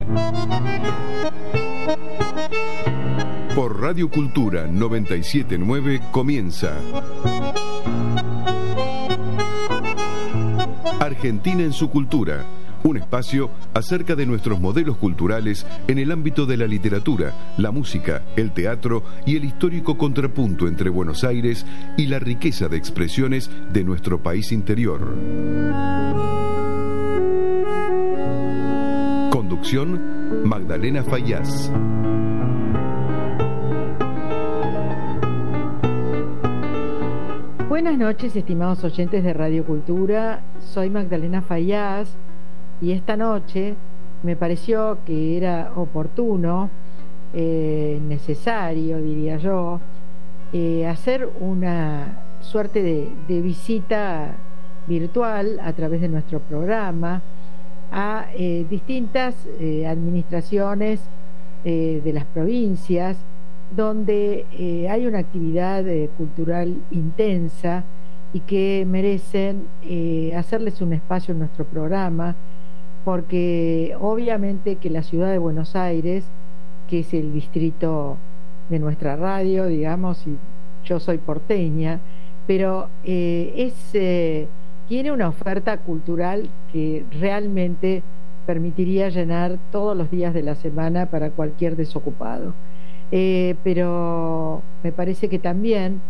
Por Radio Cultura 979 comienza Argentina en su cultura, un espacio acerca de nuestros modelos culturales en el ámbito de la literatura, la música, el teatro y el histórico contrapunto entre Buenos Aires y la riqueza de expresiones de nuestro país interior. Conducción, Magdalena Fayaz. Buenas noches, estimados oyentes de Radio Cultura. Soy Magdalena Fayaz y esta noche me pareció que era oportuno, necesario, diría yo, hacer una suerte de visita virtual a través de nuestro programa a distintas administraciones de las provincias donde hay una actividad cultural intensa y que merecen hacerles un espacio en nuestro programa, porque obviamente que la ciudad de Buenos Aires, que es el distrito de nuestra radio, digamos, y yo soy porteña, pero tiene una oferta cultural que realmente permitiría llenar todos los días de la semana para cualquier desocupado. Pero me parece que también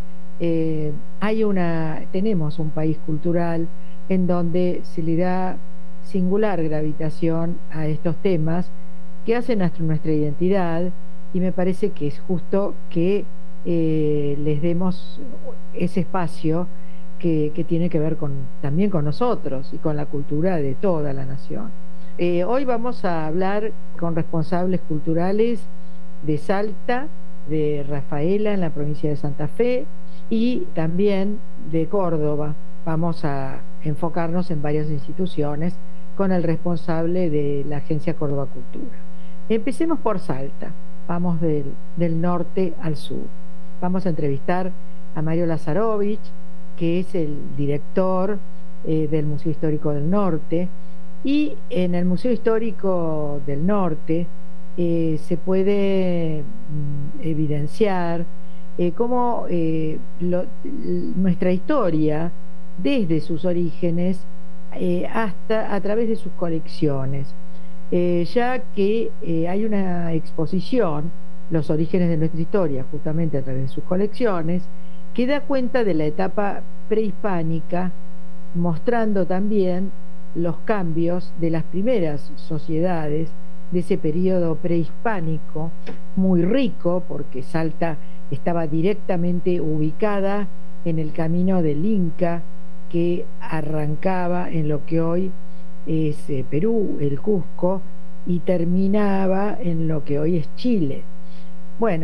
tenemos un país cultural en donde se le da singular gravitación a estos temas que hacen nuestra identidad, y me parece que es justo que les demos ese espacio que tiene que ver también con nosotros y con la cultura de toda la nación. Hoy vamos a hablar con responsables culturales de Salta, de Rafaela en la provincia de Santa Fe y también de Córdoba. Vamos a enfocarnos en varias instituciones con el responsable de la Agencia Córdoba Cultura. Empecemos por Salta, vamos del norte al sur. Vamos a entrevistar a Mario Lazarovich, que es el director del Museo Histórico del Norte, y en el Museo Histórico del Norte se puede evidenciar cómo nuestra historia, desde sus orígenes hasta a través de sus colecciones, ya que hay una exposición, Los orígenes de nuestra historia, justamente a través de sus colecciones, que da cuenta de la etapa prehispánica, mostrando también los cambios de las primeras sociedades de ese periodo prehispánico, muy rico, porque Salta estaba directamente ubicada en el camino del Inca, que arrancaba en lo que hoy es Perú, el Cusco, y terminaba en lo que hoy es Chile. Bueno,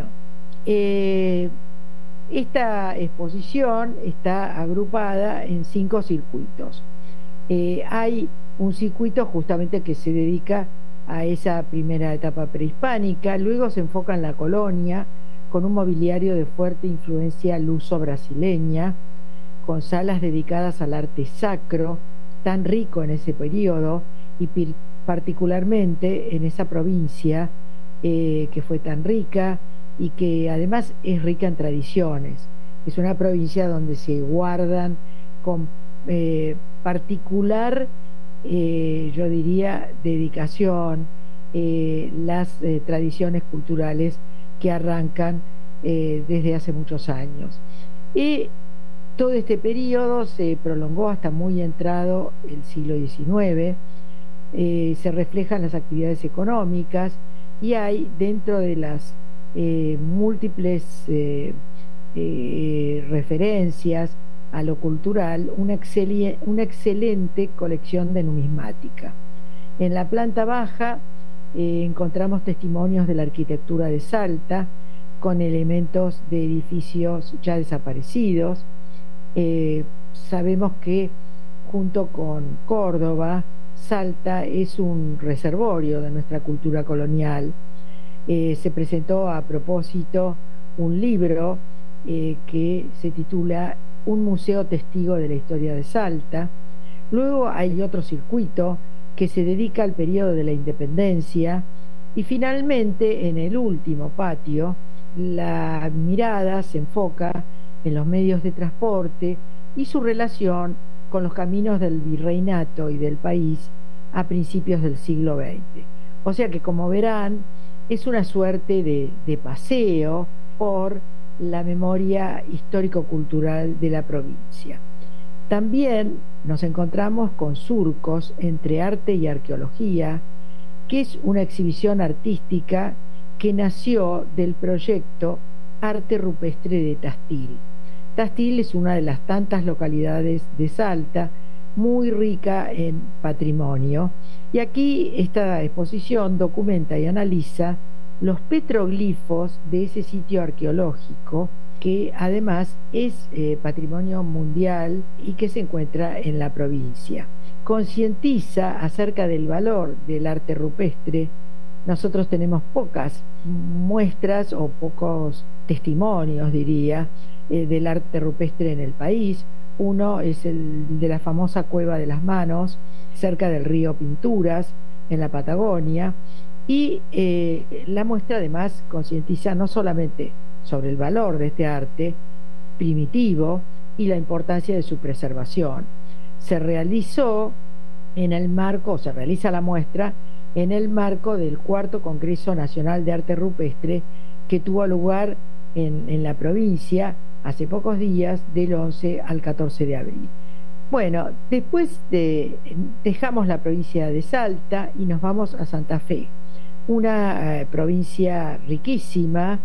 esta exposición está agrupada en 5 circuitos. Hay un circuito justamente que se dedica a esa primera etapa prehispánica, luego se enfoca en la colonia, con un mobiliario de fuerte influencia luso-brasileña, con salas dedicadas al arte sacro, tan rico en ese periodo, y particularmente en esa provincia que fue tan rica y que además es rica en tradiciones. Es una provincia donde se guardan con particular, yo diría, dedicación las tradiciones culturales que arrancan desde hace muchos años. Y todo este periodo se prolongó hasta muy entrado el siglo XIX. Se reflejan las actividades económicas y hay, dentro de las múltiples referencias a lo cultural, una excelente colección de numismática. En la planta baja encontramos testimonios de la arquitectura de Salta, con elementos de edificios ya desaparecidos. Sabemos que junto con Córdoba, Salta es un reservorio de nuestra cultura colonial. Se presentó a propósito un libro que se titula Un museo testigo de la historia de Salta. Luego hay otro circuito que se dedica al periodo de la independencia Y finalmente, en el último patio, la mirada se enfoca en los medios de transporte y su relación con los caminos del virreinato y del país a principios del siglo XX. O sea que, como verán, es una suerte de paseo por la memoria histórico-cultural de la provincia. También nos encontramos con Surcos entre arte y arqueología, que es una exhibición artística que nació del proyecto Arte Rupestre de Tastil. Tastil es una de las tantas localidades de Salta, muy rica en patrimonio, y aquí esta exposición documenta y analiza los petroglifos de ese sitio arqueológico, que además es patrimonio mundial y que se encuentra en la provincia. Concientiza acerca del valor del arte rupestre. Nosotros tenemos pocas muestras o pocos testimonios, diría, del arte rupestre en el país. Uno es el de la famosa Cueva de las Manos, cerca del río Pinturas, en la Patagonia, y la muestra además concientiza no solamente sobre el valor de este arte primitivo y la importancia de su preservación. Se realiza la muestra en el marco del cuarto Congreso Nacional de Arte Rupestre, que tuvo lugar en la provincia hace pocos días, del 11 al 14 de abril. Bueno, después dejamos la provincia de Salta y nos vamos a Santa Fe, una provincia riquísima,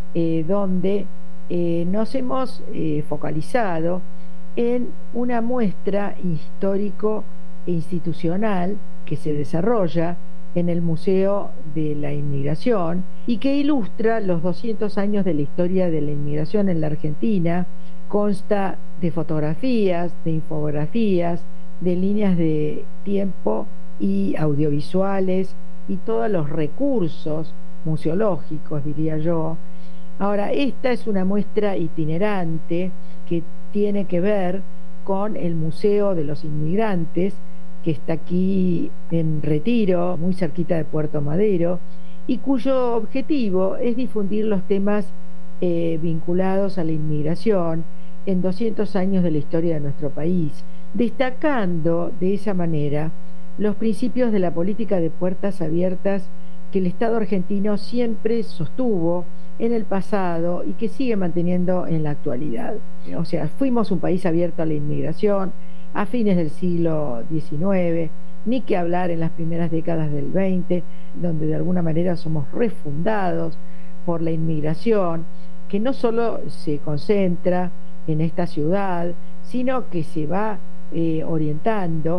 donde nos hemos focalizado en una muestra histórico e institucional que se desarrolla en el Museo de la Inmigración y que ilustra los 200 años de la historia de la inmigración en la Argentina. Consta de fotografías, de infografías, de líneas de tiempo y audiovisuales y todos los recursos museológicos, diría yo. Ahora, esta es una muestra itinerante que tiene que ver con el Museo de los Inmigrantes, que está aquí en Retiro, muy cerquita de Puerto Madero, y cuyo objetivo es difundir los temas vinculados a la inmigración en 200 años de la historia de nuestro país, destacando de esa manera los principios de la política de puertas abiertas que el Estado argentino siempre sostuvo en el pasado y que sigue manteniendo en la actualidad. O sea, fuimos un país abierto a la inmigración a fines del siglo XIX, ni que hablar en las primeras décadas del XX, donde de alguna manera somos refundados por la inmigración, que no solo se concentra en esta ciudad, sino que se va orientando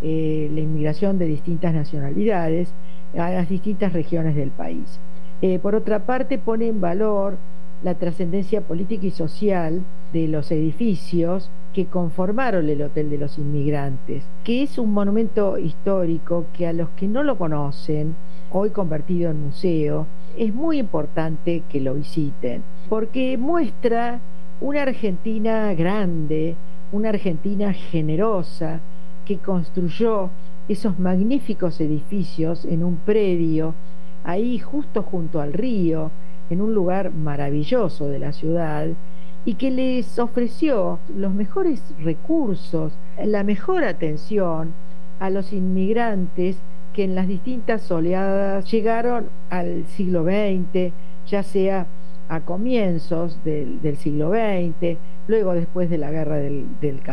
la inmigración de distintas nacionalidades a las distintas regiones del país. Por otra parte, pone en valor la trascendencia política y social de los edificios que conformaron el Hotel de los Inmigrantes, que es un monumento histórico que a los que no lo conocen, hoy convertido en museo, es muy importante que lo visiten, porque muestra una Argentina grande, una Argentina generosa, que construyó esos magníficos edificios en un predio, ahí justo junto al río, en un lugar maravilloso de la ciudad, y que les ofreció los mejores recursos, la mejor atención a los inmigrantes que en las distintas oleadas llegaron al siglo XX, ya sea a comienzos del siglo XX, luego después de la guerra del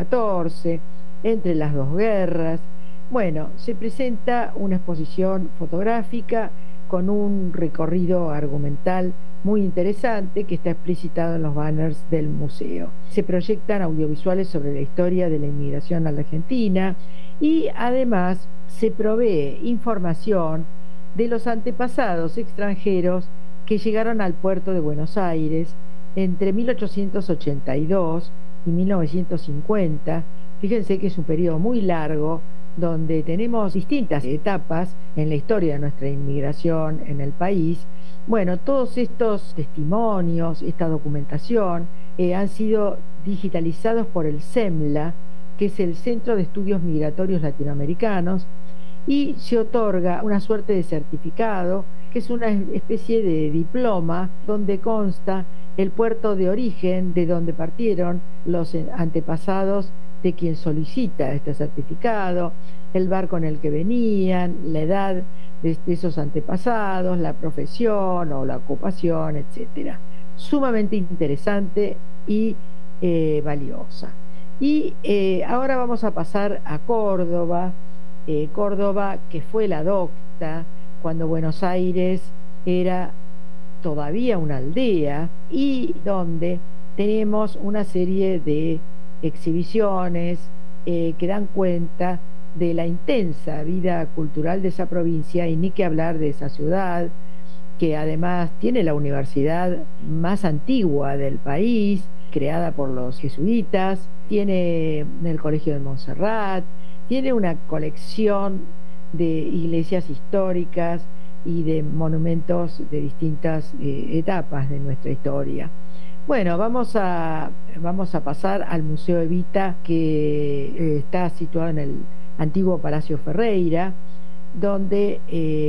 14, entre las dos guerras. Bueno, se presenta una exposición fotográfica con un recorrido argumental muy interesante que está explicitado en los banners del museo. Se proyectan audiovisuales sobre la historia de la inmigración a la Argentina y además se provee información de los antepasados extranjeros que llegaron al puerto de Buenos Aires entre 1882 y 1950. Fíjense que es un periodo muy largo donde tenemos distintas etapas en la historia de nuestra inmigración en el país. Bueno, todos estos testimonios, esta documentación, han sido digitalizados por el CEMLA, que es el Centro de Estudios Migratorios Latinoamericanos, y se otorga una suerte de certificado que es una especie de diploma donde consta el puerto de origen de donde partieron los antepasados de quien solicita este certificado, el barco en el que venían, la edad de esos antepasados, la profesión o la ocupación, etcétera. Sumamente interesante y valiosa. Y ahora vamos a pasar a Córdoba, Córdoba que fue la docta cuando Buenos Aires era todavía una aldea, y donde tenemos una serie de exhibiciones que dan cuenta de la intensa vida cultural de esa provincia, y ni que hablar de esa ciudad, que además tiene la universidad más antigua del país, creada por los jesuitas, tiene el Colegio de Montserrat, tiene una colección de iglesias históricas y de monumentos de distintas etapas de nuestra historia. Bueno, vamos a pasar al Museo Evita, que está situado en el antiguo Palacio Ferreira, donde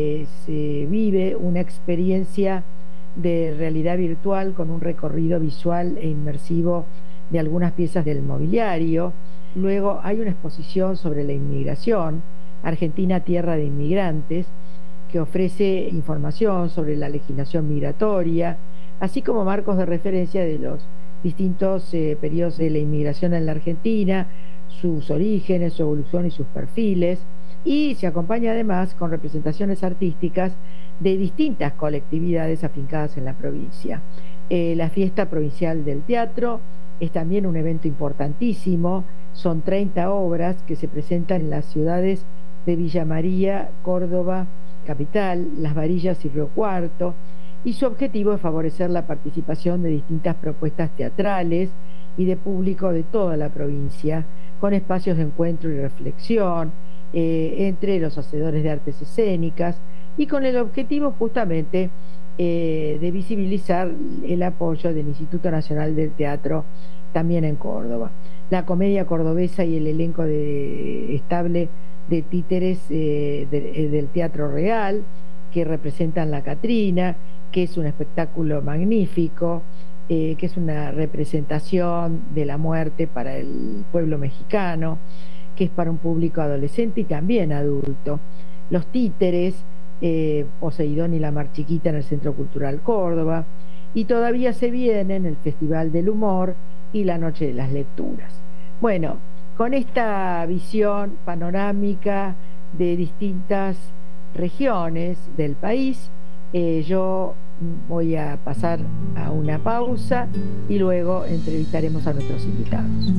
se vive una experiencia de realidad virtual con un recorrido visual e inmersivo de algunas piezas del mobiliario. Luego hay una exposición sobre la inmigración, Argentina, tierra de inmigrantes, que ofrece información sobre la legislación migratoria, así como marcos de referencia de los distintos periodos de la inmigración en la Argentina, sus orígenes, su evolución y sus perfiles, y se acompaña además con representaciones artísticas de distintas colectividades afincadas en la provincia. La Fiesta Provincial del Teatro es también un evento importantísimo, son 30 obras que se presentan en las ciudades de Villa María, Córdoba, capital, Las Varillas y Río Cuarto, y su objetivo es favorecer la participación de distintas propuestas teatrales y de público de toda la provincia, con espacios de encuentro y reflexión entre los hacedores de artes escénicas, y con el objetivo justamente de visibilizar el apoyo del Instituto Nacional del Teatro también en Córdoba. La comedia cordobesa y el elenco estable de títeres del Teatro Real, que representan La Catrina, que es un espectáculo magnífico, que es una representación de la muerte para el pueblo mexicano, que es para un público adolescente y también adulto. Los títeres, Poseidón y la Mar Chiquita en el Centro Cultural Córdoba, y todavía se vienen el Festival del Humor y la Noche de las Lecturas. Bueno, con esta visión panorámica de distintas regiones del país, yo voy a pasar a una pausa y luego entrevistaremos a nuestros invitados.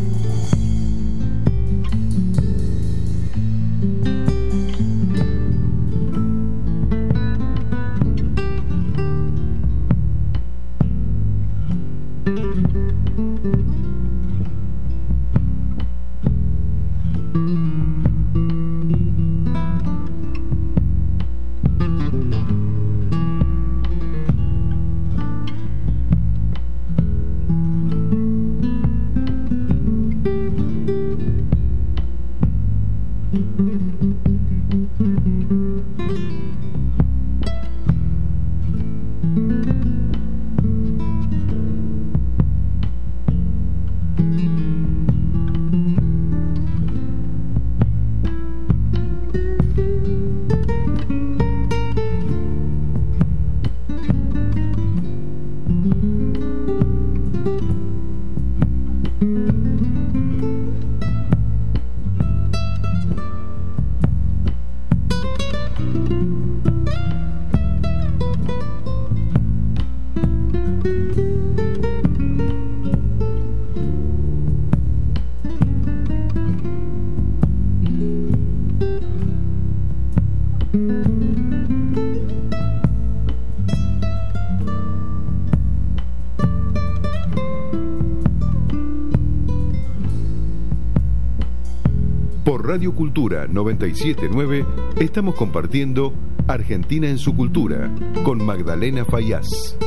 Radio Cultura 979 estamos compartiendo Argentina en su cultura con Magdalena Fayaz.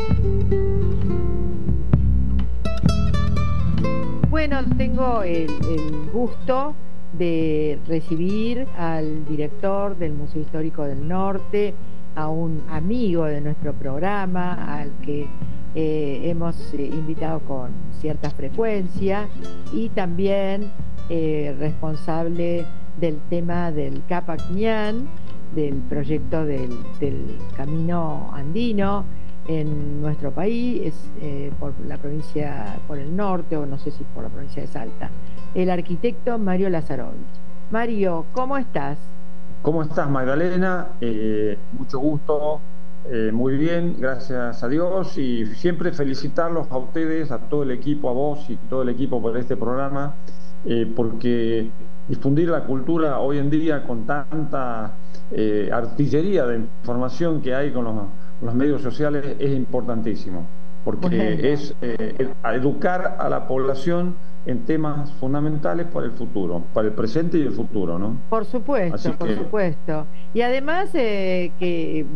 Bueno, tengo el gusto de recibir al director del Museo Histórico del Norte a un amigo de nuestro programa, al que hemos invitado con cierta frecuencia, y también responsable del tema del Capac Ñan, del proyecto del Camino Andino en nuestro país, por la provincia, por el norte, o no sé si por la provincia de Salta, el arquitecto Mario Lazarovich. Mario, ¿cómo estás? ¿Cómo estás, Magdalena? Mucho gusto, muy bien, gracias a Dios, y siempre felicitarlos a ustedes, a todo el equipo, a vos y todo el equipo por este programa, porque difundir la cultura hoy en día con tanta artillería de información que hay con los medios sociales es importantísimo, porque es educar a la población en temas fundamentales para el futuro, para el presente y el futuro, ¿no? Por supuesto, por supuesto. Y además que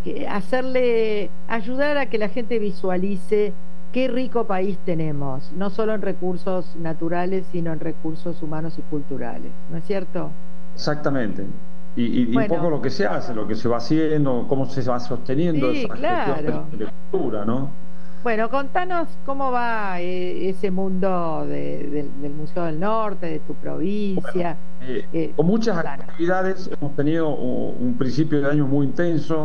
ayudar a que la gente visualice qué rico país tenemos, no solo en recursos naturales, sino en recursos humanos y culturales, ¿no es cierto? Exactamente. Y un poco lo que se hace, lo que se va haciendo, cómo se va sosteniendo esa gestión de cultura, ¿no? Bueno, contanos cómo va ese mundo del Museo del Norte, de tu provincia. Bueno, con muchas actividades, hemos tenido un principio de año muy intenso,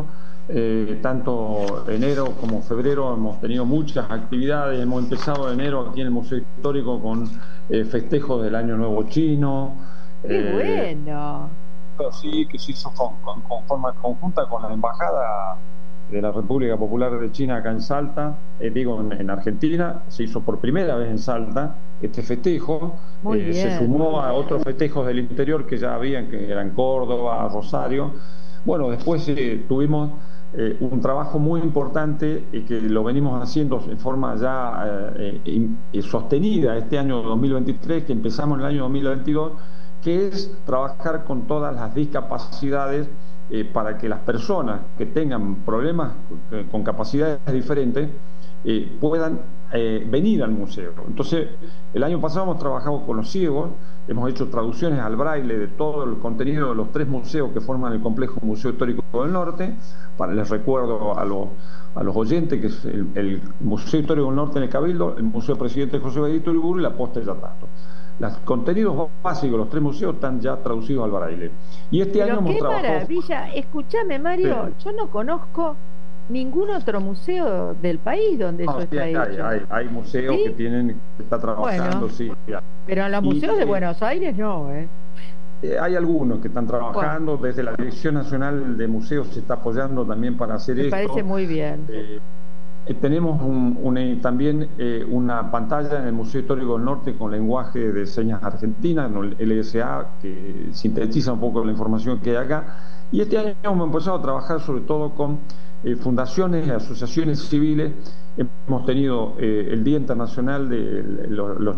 tanto enero como febrero hemos tenido muchas actividades. Hemos empezado enero aquí en el Museo Histórico con festejos del Año Nuevo Chino. ¡Qué bueno! Sí, que se hizo con forma conjunta con la Embajada de la República Popular de China acá en Salta, en Argentina. Se hizo por primera vez en Salta este festejo. Se sumó a otros festejos del interior que ya habían, que eran Córdoba, Rosario. Bueno, después tuvimos un trabajo muy importante que lo venimos haciendo en forma ya sostenida este año 2023, que empezamos en el año 2022, que es trabajar con todas las discapacidades para que las personas que tengan problemas con capacidades diferentes puedan venir al museo. Entonces, el año pasado hemos trabajado con los ciegos, hemos hecho traducciones al braille de todo el contenido de los 3 museos que forman el complejo Museo Histórico del Norte. Les recuerdo a los oyentes que es el Museo Histórico del Norte en el Cabildo, el Museo Presidente José Benedito Uriburu y la Posta de Yatasto. Los contenidos básicos de los 3 museos están ya traducidos al braille. Y este año hemos trabajado... ¡Qué maravilla! Escúchame, Mario, yo no conozco ningún otro museo del país donde eso está hecho. Hay museos que está trabajando, sí. Pero en los museos de Buenos Aires no, Hay algunos que están trabajando, desde la Dirección Nacional de Museos se está apoyando también para hacer esto. Me parece muy bien. Tenemos también una pantalla en el Museo Histórico del Norte con lenguaje de señas argentina, el LSA, que sintetiza un poco la información que hay acá. Y este año hemos empezado a trabajar sobre todo con fundaciones y asociaciones civiles. Hemos tenido el Día Internacional de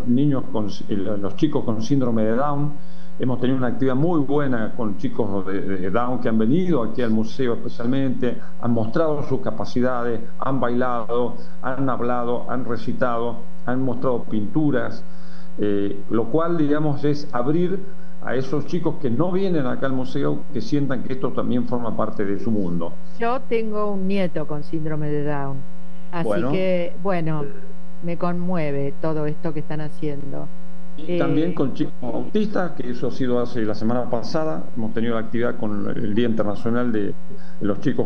los chicos con síndrome de Down. Hemos tenido una actividad muy buena con chicos de Down que han venido aquí al museo especialmente, han mostrado sus capacidades, han bailado, han hablado, han recitado, han mostrado pinturas, lo cual, digamos, es abrir a esos chicos que no vienen acá al museo, que sientan que esto también forma parte de su mundo. Yo tengo un nieto con síndrome de Down, así que, me conmueve todo esto que están haciendo. Y también con chicos autistas, que eso ha sido hace la semana pasada. Hemos tenido la actividad con el Día Internacional de los chicos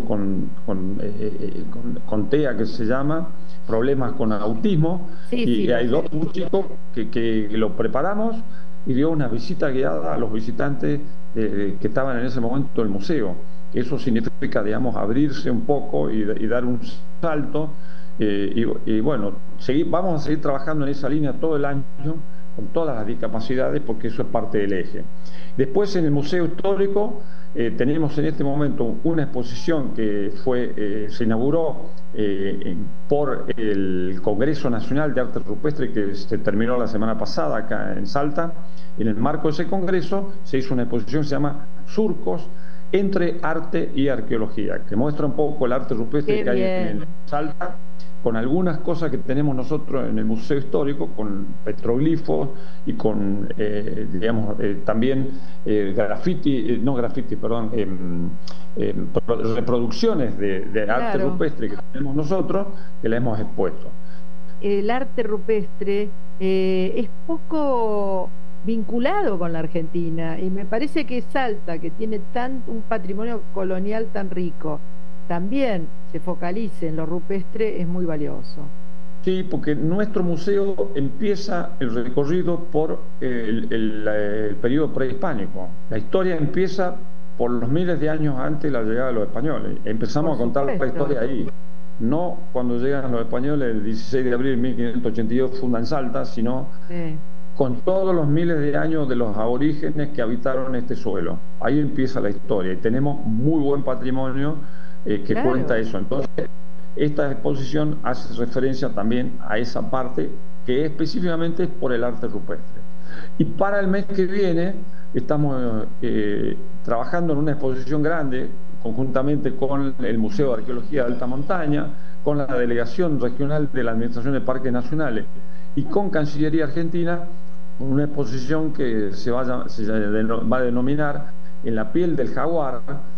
con TEA, que se llama, problemas con autismo. Hay un chico que lo preparamos y dio una visita guiada a los visitantes que estaban en ese momento del museo. Eso significa, digamos, abrirse un poco y dar un salto. Vamos a seguir trabajando en esa línea todo el año, con todas las discapacidades, porque eso es parte del eje. Después, en el Museo Histórico tenemos en este momento una exposición que se inauguró por el Congreso Nacional de Arte Rupestre, que se terminó la semana pasada acá en Salta. En el marco de ese congreso se hizo una exposición que se llama Surcos, entre arte y arqueología, que muestra un poco el arte rupestre que hay en Salta, con algunas cosas que tenemos nosotros en el Museo Histórico, con petroglifos y con, también reproducciones de arte rupestre que tenemos nosotros, que la hemos expuesto. El arte rupestre es poco vinculado con la Argentina, y me parece que Salta, que tiene un patrimonio colonial tan rico, también se focalice en lo rupestre, es muy valioso. Sí, porque nuestro museo empieza el recorrido por el periodo prehispánico. La historia empieza por los miles de años antes de la llegada de los españoles. Empezamos a contar la historia ahí. No cuando llegan los españoles el 16 de abril de 1582 fundan Salta, sino con todos los miles de años de los aborígenes que habitaron este suelo. Ahí empieza la historia y tenemos muy buen patrimonio que cuenta eso. Entonces, esta exposición hace referencia también a esa parte que específicamente es por el arte rupestre. Y para el mes que viene estamos trabajando en una exposición grande conjuntamente con el Museo de Arqueología de Alta Montaña, con la Delegación Regional de la Administración de Parques Nacionales y con Cancillería Argentina, una exposición que se va a denominar En la piel del jaguar,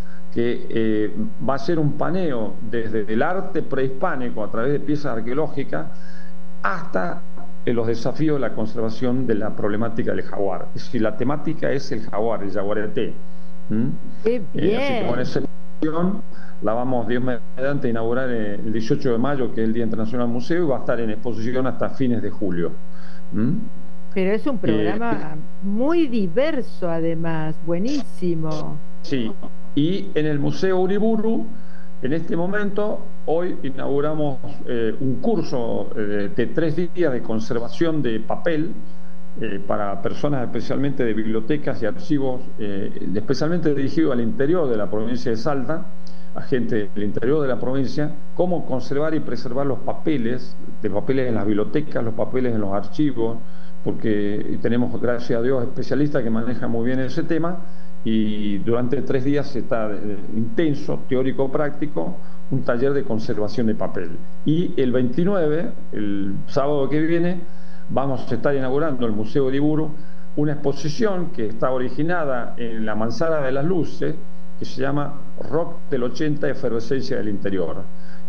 que va a ser un paneo desde el arte prehispánico a través de piezas arqueológicas hasta los desafíos de la conservación de la problemática del jaguar. Es decir, la temática es el jaguar, el jaguareté. ¡Qué bien! Así que con esa exposición la vamos, Dios mediante, a inaugurar el 18 de mayo, que es el Día Internacional del Museo, y va a estar en exposición hasta fines de julio. Pero es un programa muy diverso, además, buenísimo. Sí, y en el Museo Uriburu, en este momento, hoy inauguramos un curso de 3 días de conservación de papel para personas especialmente de bibliotecas y archivos, especialmente dirigido al interior de la provincia de Salta, a gente del interior de la provincia, cómo conservar y preservar los papeles en las bibliotecas, los papeles en los archivos, porque tenemos, gracias a Dios, especialistas que manejan muy bien ese tema, y durante 3 días está intenso, teórico-práctico, un taller de conservación de papel. Y el 29, el sábado que viene, vamos a estar inaugurando el Museo Uriburu una exposición que está originada en la Manzana de las Luces, que se llama Rock del 80, Efervescencia del Interior,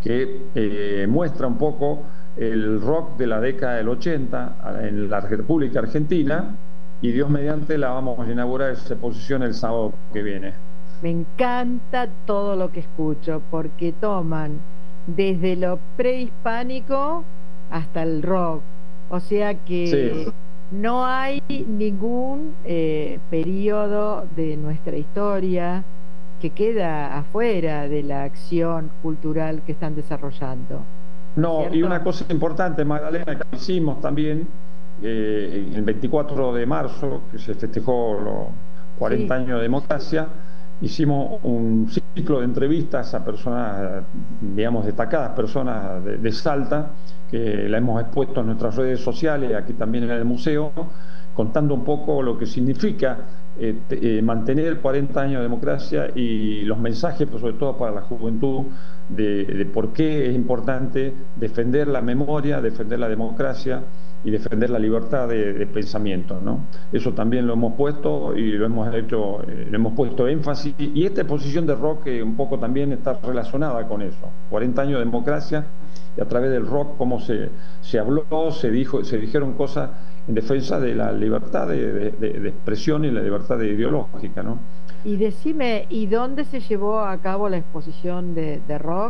que muestra un poco el rock de la década del 80 en la República Argentina, y Dios mediante la vamos a inaugurar esa exposición el sábado que viene. Me encanta todo lo que escucho, porque toman desde lo prehispánico hasta el rock, o sea que no hay ningún periodo de nuestra historia que queda afuera de la acción cultural que están desarrollando. No, ¿cierto? Y una cosa importante, Magdalena, que hicimos también el 24 de marzo, que se festejó los 40 años de democracia, hicimos un ciclo de entrevistas a personas, digamos, destacadas personas de Salta, que la hemos expuesto en nuestras redes sociales, aquí también en el museo, contando un poco lo que significa mantener 40 años de democracia y los mensajes, pero sobre todo para la juventud, de por qué es importante defender la memoria, defender la democracia y defender la libertad de pensamiento, ¿no? Eso también lo hemos puesto y lo hemos hecho, le hemos puesto énfasis, y esta exposición de rock un poco también está relacionada con eso. 40 años de democracia, y a través del rock cómo se habló, se dijeron cosas en defensa de la libertad de expresión y la libertad ideológica, ¿no? Y decime, ¿y dónde se llevó a cabo la exposición de rock?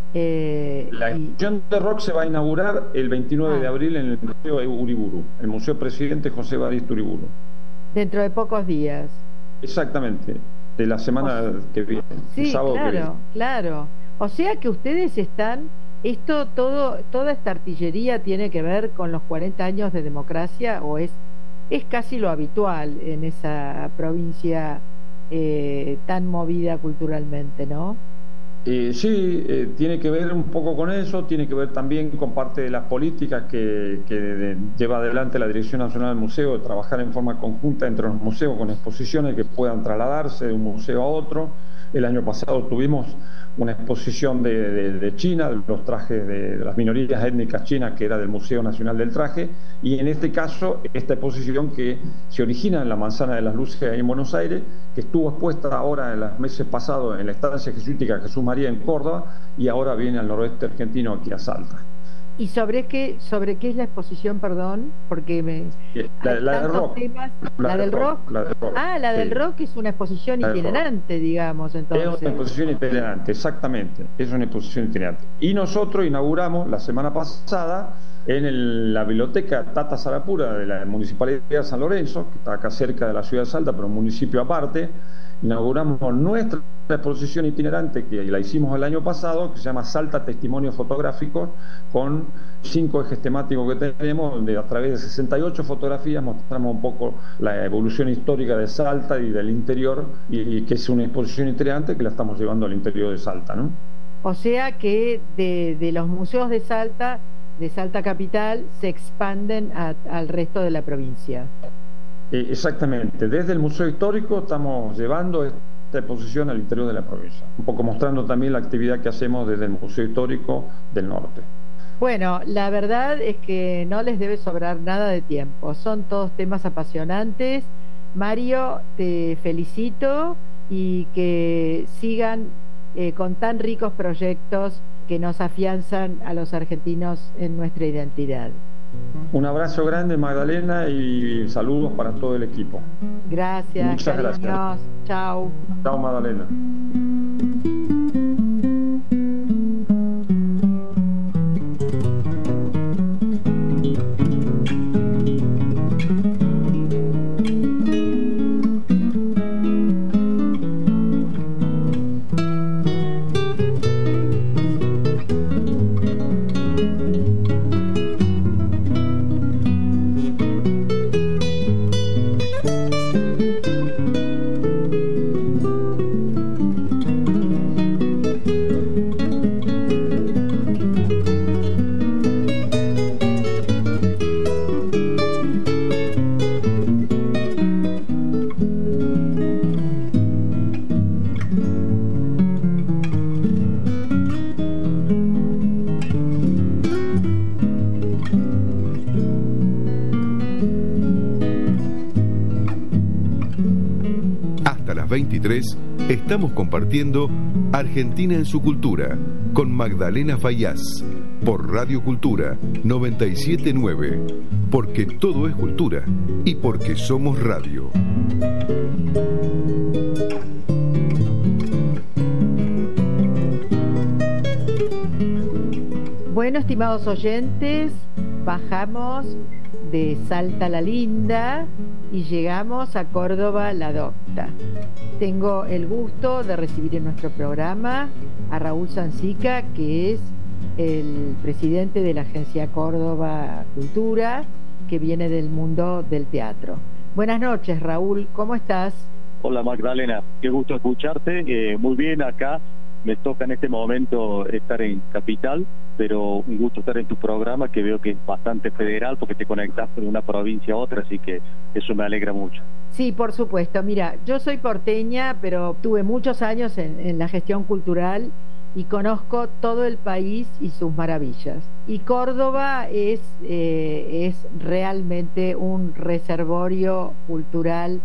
La exposición de rock se va a inaugurar el 29 de abril en el Museo Uriburu, el Museo Presidente José Evaristo Uriburu. Dentro de pocos días. Exactamente, de la semana que viene. Sí, el sábado que viene. Claro. O sea que ustedes están... toda esta artillería tiene que ver con los 40 años de democracia, o es casi lo habitual en esa provincia tan movida culturalmente, ¿no? Sí, tiene que ver un poco con eso, tiene que ver también con parte de las políticas que lleva adelante la Dirección Nacional del Museo, de trabajar en forma conjunta entre los museos con exposiciones que puedan trasladarse de un museo a otro, El año pasado tuvimos una exposición de China, de los trajes de las minorías étnicas chinas, que era del Museo Nacional del Traje, y en este caso esta exposición que se origina en la Manzana de las Luces ahí en Buenos Aires, que estuvo expuesta ahora en los meses pasados en la estancia jesuítica Jesús María en Córdoba, y ahora viene al noroeste argentino, aquí a Salta. ¿Y sobre qué es la exposición, perdón? Porque la del rock. Temas. ¿La del rock? Ah, la del rock es una exposición itinerante, digamos, entonces. Es una exposición itinerante, exactamente. Es una exposición itinerante. Y nosotros inauguramos la semana pasada en la biblioteca Tata Sarapura de la Municipalidad de San Lorenzo, que está acá cerca de la ciudad de Salta, pero un municipio aparte. Inauguramos nuestra exposición itinerante, que la hicimos el año pasado, que se llama Salta Testimonios Fotográficos, con 5 ejes temáticos que tenemos, donde a través de 68 fotografías mostramos un poco la evolución histórica de Salta y del interior, y que es una exposición itinerante que la estamos llevando al interior de Salta, ¿no? O sea que de los museos de Salta capital, se expanden al resto de la provincia. Exactamente, desde el Museo Histórico estamos llevando esta exposición al interior de la provincia, un poco mostrando también la actividad que hacemos desde el Museo Histórico del Norte. Bueno, la verdad es que no les debe sobrar nada de tiempo, son todos temas apasionantes. Mario, te felicito y que sigan con tan ricos proyectos que nos afianzan a los argentinos en nuestra identidad. Un abrazo grande, Magdalena, y saludos para todo el equipo. Gracias. Muchas gracias. Chao. Chao, Magdalena. Estamos compartiendo Argentina en su cultura con Magdalena Fayaz por Radio Cultura 97.9, porque todo es cultura y porque somos radio. Bueno, estimados oyentes, bajamos de Salta la Linda y llegamos a Córdoba la Docta. Tengo el gusto de recibir en nuestro programa a Raúl Sancica, que es el presidente de la Agencia Córdoba Cultura, que viene del mundo del teatro. Buenas noches, Raúl, ¿cómo estás? Hola, Magdalena, qué gusto escucharte. Muy bien, acá me toca en este momento estar en Capital, pero un gusto estar en tu programa, que veo que es bastante federal porque te conectas de una provincia a otra, así que eso me alegra mucho. Sí, por supuesto. Mira, yo soy porteña, pero tuve muchos años en la gestión cultural y conozco todo el país y sus maravillas. Y Córdoba es realmente un reservorio cultural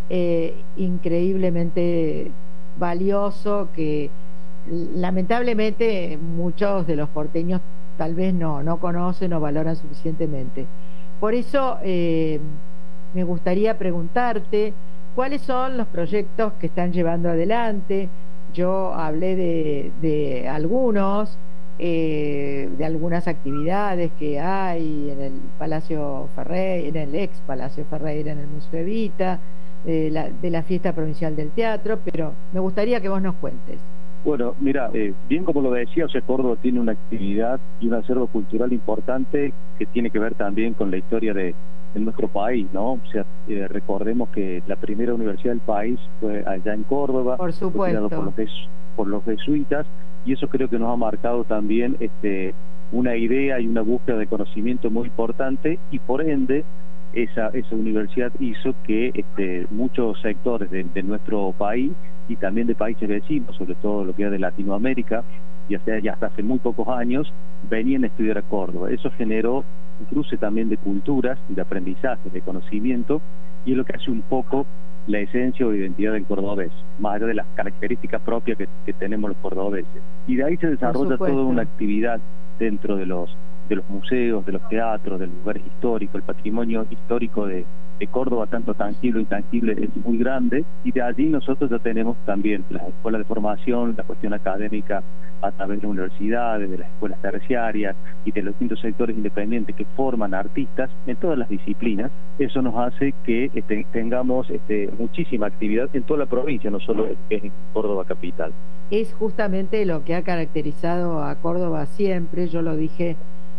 increíblemente valioso, que lamentablemente muchos de los porteños tal vez no conocen o valoran suficientemente. Por eso me gustaría preguntarte cuáles son los proyectos que están llevando adelante. Yo hablé de algunos, de algunas actividades que hay en el Palacio Ferreira, en el ex Palacio Ferreira, en el Museo Evita, de la Fiesta Provincial del Teatro, pero me gustaría que vos nos cuentes. Bueno, mira, bien como lo decía, o sea, Córdoba tiene una actividad y un acervo cultural importante que tiene que ver también con la historia de nuestro país, ¿no? O sea, recordemos que la primera universidad del país fue allá en Córdoba, por supuesto, por los jesuitas, y eso creo que nos ha marcado también una idea y una búsqueda de conocimiento muy importante, y por ende esa universidad hizo que muchos sectores de nuestro país y también de países vecinos, sobre todo lo que es de Latinoamérica, ya hasta hace muy pocos años, venían a estudiar a Córdoba. Eso generó un cruce también de culturas, de aprendizaje, de conocimiento, y es lo que hace un poco la esencia o identidad del cordobés, más allá de las características propias que tenemos los cordobeses. Y de ahí se desarrolla toda una actividad dentro de los museos, de los teatros, de los lugares históricos. El patrimonio histórico de Córdoba, tanto tangible e intangible, es muy grande, y de allí nosotros ya tenemos también las escuelas de formación, la cuestión académica a través de universidades, de las escuelas terciarias y de los distintos sectores independientes que forman artistas en todas las disciplinas. Eso nos hace que tengamos muchísima actividad en toda la provincia, no solo en Córdoba capital. Es justamente lo que ha caracterizado a Córdoba siempre. Yo lo dije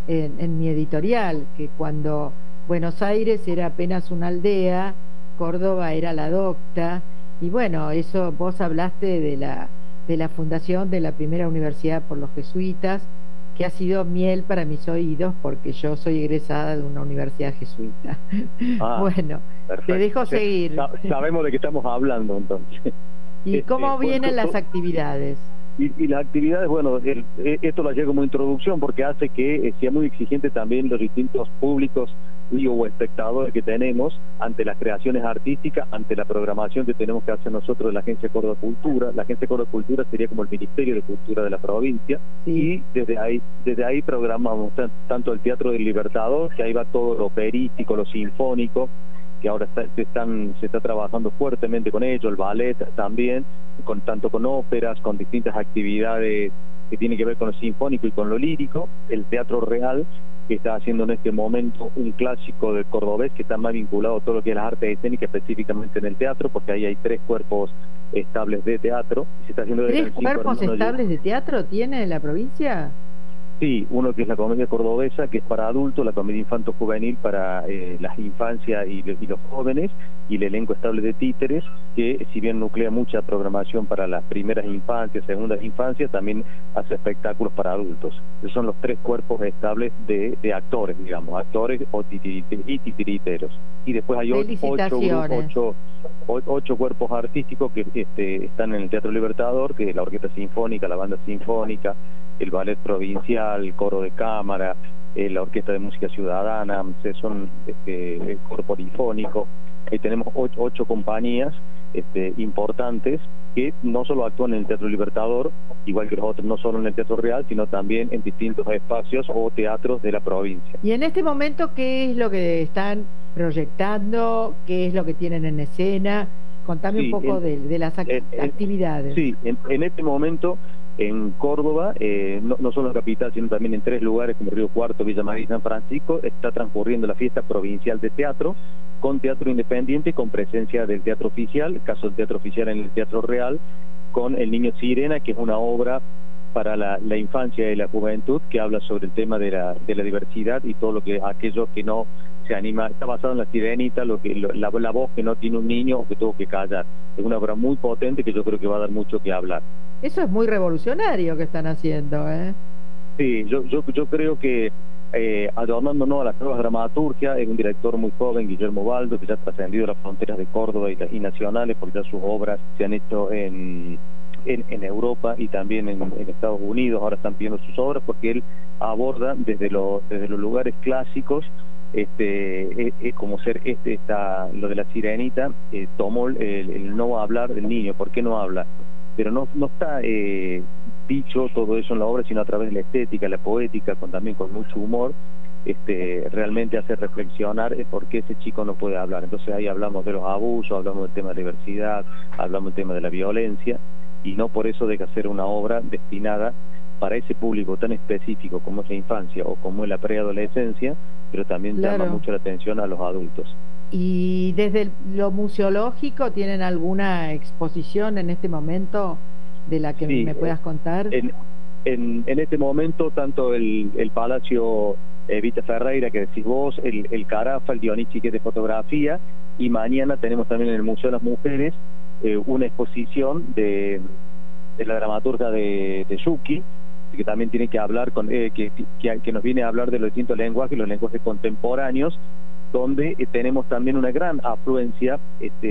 en mi editorial, que cuando Buenos Aires era apenas una aldea, Córdoba era la docta, y bueno, eso vos hablaste de la fundación de la primera universidad por los jesuitas, que ha sido miel para mis oídos, porque yo soy egresada de una universidad jesuita. Bueno, perfecto. Te dejo seguir. Sabemos de qué estamos hablando entonces. ¿Y cómo vienen las actividades? Y las actividades, bueno, esto lo llevo como introducción porque hace que sea muy exigente también los distintos públicos o espectadores que tenemos ante las creaciones artísticas, ante la programación que tenemos que hacer nosotros de la Agencia Córdoba Cultura. La Agencia Córdoba Cultura sería como el Ministerio de Cultura de la provincia, sí. Y desde ahí programamos tanto el Teatro del Libertador, que ahí va todo lo operístico, lo sinfónico, que ahora se está trabajando fuertemente con ello, el ballet también, tanto con óperas, con distintas actividades que tienen que ver con lo sinfónico y con lo lírico. El Teatro Real, que está haciendo en este momento un clásico del cordobés, que está más vinculado a todo lo que es las artes escénicas, específicamente en el teatro, porque ahí hay 3 cuerpos estables de teatro. Y se está haciendo ¿3 cuerpos estables de teatro tiene la provincia? Sí, uno que es la comedia cordobesa, que es para adultos, la comedia infanto-juvenil para las infancias y los jóvenes, y el elenco estable de títeres, que si bien nuclea mucha programación para las primeras infancias, segundas infancias, también hace espectáculos para adultos. Esos son los 3 cuerpos estables de actores, digamos, actores y titiriteros. Y después hay 8 cuerpos artísticos que están en el Teatro Libertador, que es la Orquesta Sinfónica, la Banda Sinfónica, el Ballet Provincial, el Coro de Cámara, la Orquesta de Música Ciudadana, son el Coro Polifónico. Ahí tenemos 8 compañías importantes que no solo actúan en el Teatro Libertador, igual que los otros, no solo en el Teatro Real, sino también en distintos espacios o teatros de la provincia. Y en este momento, ¿qué es lo que están proyectando? ¿Qué es lo que tienen en escena? Contame un poco de las actividades. Sí, en este momento en Córdoba, no solo en la capital, sino también en 3 lugares como Río Cuarto, Villa María y San Francisco, está transcurriendo la fiesta provincial de teatro, con teatro independiente, con presencia del teatro oficial, caso del teatro oficial en el Teatro Real, con El Niño Sirena, que es una obra para la infancia y la juventud, que habla sobre el tema de la diversidad y todo aquello que no se anima. Está basado en la Sirenita, la voz que no tiene un niño o que tuvo que callar. Es una obra muy potente que yo creo que va a dar mucho que hablar. Eso es muy revolucionario que están haciendo, ¿eh? Sí, yo creo que adornándonos a las nuevas dramaturgias, es un director muy joven, Guillermo Baldo, que ya ha trascendido las fronteras de Córdoba y nacionales, porque ya sus obras se han hecho en Europa y también en Estados Unidos. Ahora están pidiendo sus obras porque él aborda desde los lugares clásicos, como ser lo de la Sirenita, tomó el no hablar del niño. ¿Por qué no habla? Pero no está dicho todo eso en la obra, sino a través de la estética, la poética, también con mucho humor. Realmente hace reflexionar por qué ese chico no puede hablar. Entonces ahí hablamos de los abusos, hablamos del tema de la diversidad, hablamos del tema de la violencia, y no por eso deja de ser una obra destinada para ese público tan específico como es la infancia o como es la preadolescencia, pero también llama mucho la atención a los adultos. ¿Y desde lo museológico tienen alguna exposición en este momento de la que me puedas contar? En este momento, tanto el Palacio Vita Ferreira, que decís vos, el Carafa, el Dionichi, que es de fotografía, y mañana tenemos también en el Museo de las Mujeres una exposición de la dramaturga de Yuki, que también tiene que hablar que nos viene a hablar de los distintos lenguajes, los lenguajes contemporáneos, donde tenemos también una gran afluencia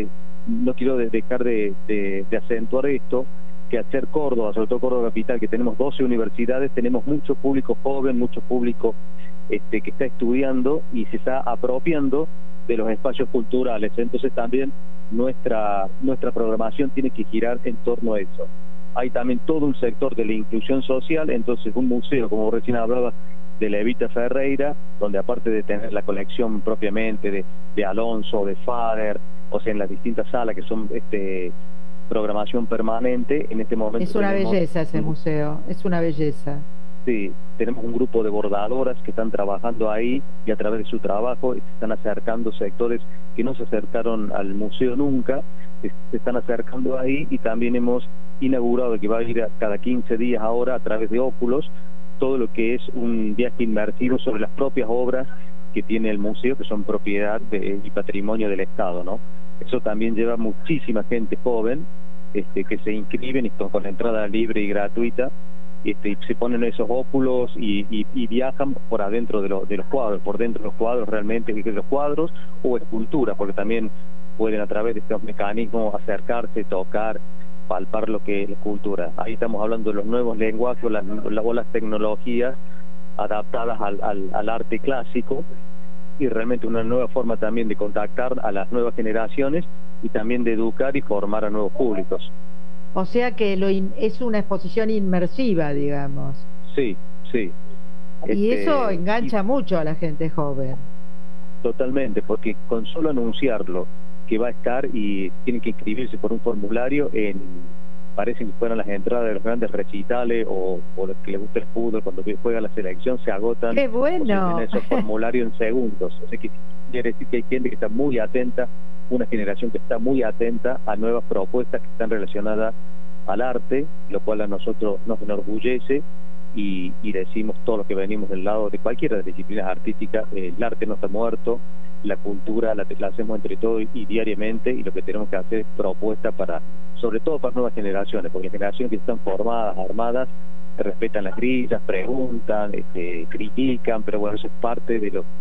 no quiero dejar de acentuar esto, que al ser Córdoba, sobre todo Córdoba Capital, que tenemos 12 universidades, tenemos mucho público joven, mucho público que está estudiando y se está apropiando de los espacios culturales. Entonces también nuestra programación tiene que girar en torno a eso. Hay también todo un sector de la inclusión social, entonces un museo, como recién hablaba, de la Evita Ferreira, donde aparte de tener la colección propiamente de Alonso, de Fader, o sea, en las distintas salas que son programación permanente, en este momento... Es una belleza ese museo, es una belleza. Sí, tenemos un grupo de bordadoras que están trabajando ahí y a través de su trabajo se están acercando sectores que no se acercaron al museo nunca, se están acercando ahí, y también hemos inaugurado, que va a ir cada 15 días ahora a través de Óculos, todo lo que es un viaje inmersivo sobre las propias obras que tiene el museo, que son propiedad y patrimonio del Estado, ¿no? Eso también lleva muchísima gente joven que se inscriben y con entrada libre y gratuita, y se ponen esos óculos y viajan por adentro de los cuadros, por dentro de los cuadros realmente, de los cuadros o esculturas, porque también pueden a través de estos mecanismos acercarse, tocar, palpar lo que es la escultura. Ahí estamos hablando de los nuevos lenguajes o las tecnologías adaptadas al arte clásico, y realmente una nueva forma también de contactar a las nuevas generaciones y también de educar y formar a nuevos públicos. O sea que es una exposición inmersiva, digamos. Sí, sí. Y eso engancha mucho a la gente joven. Totalmente, porque con solo anunciarlo que va a estar y tienen que inscribirse por un formulario, parecen que fueran las entradas de los grandes recitales o los que les gusta el fútbol, cuando juega la selección se agotan. ¡Qué bueno! Esos formularios en segundos. O sea que quiere decir que hay gente que está muy atenta, una generación que está muy atenta a nuevas propuestas que están relacionadas al arte, lo cual a nosotros nos enorgullece, y decimos todo lo que venimos del lado de cualquiera de las disciplinas artísticas: el arte no está muerto, la cultura la hacemos entre todos y diariamente, y lo que tenemos que hacer es propuestas sobre todo para nuevas generaciones, porque generaciones que están formadas, armadas, respetan las grillas, preguntan, critican, pero bueno, eso es parte